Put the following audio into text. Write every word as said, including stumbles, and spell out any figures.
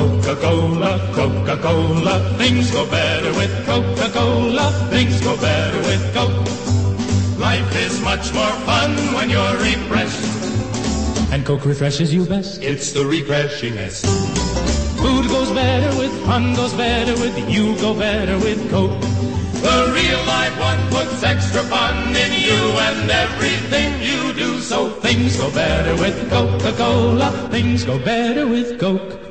Coca-Cola, Coca-Cola, things go better with Coca-Cola, things go better with Coke. Life is much more fun when you're refreshed, and Coke refreshes you best. It's the refreshingest. Food goes better with, fun goes better with, you go better with Coke. The real live one puts extra fun in you and everything you do, so things go better with Coca-Cola, things go better with Coke.